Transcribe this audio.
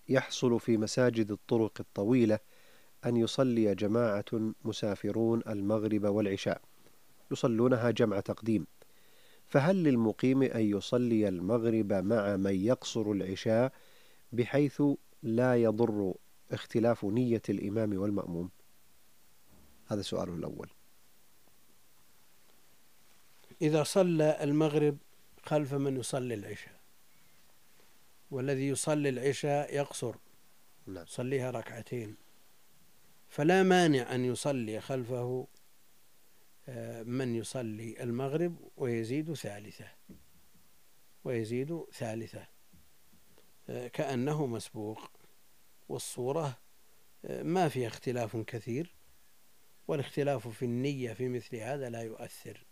يحصل في مساجد الطرق الطويلة أن يصلي جماعة مسافرون المغرب والعشاء يصلونها جمع تقديم، فهل للمقيم أن يصلي المغرب مع من يقصر العشاء بحيث لا يضر اختلاف نية الإمام والمأموم؟ هذا سؤاله الأول. إذا صلى المغرب خلف من يصلي العشاء، والذي يصلي العشاء يقصر يصليها ركعتين، فلا مانع أن يصلي خلفه من يصلي المغرب ويزيد ثالثة كأنه مسبوق، والصورة ما فيها اختلاف كثير، والاختلاف في النية في مثل هذا لا يؤثر.